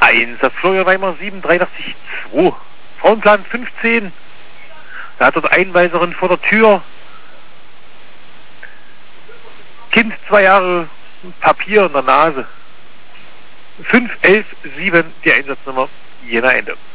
Einsatz Florian Weimer 78382. Frauenplan 15. Da hat dort Einweiserin vor der Tür. Kind 2 Jahre, Papier in der Nase. 5117, die Einsatznummer, Jena Ende.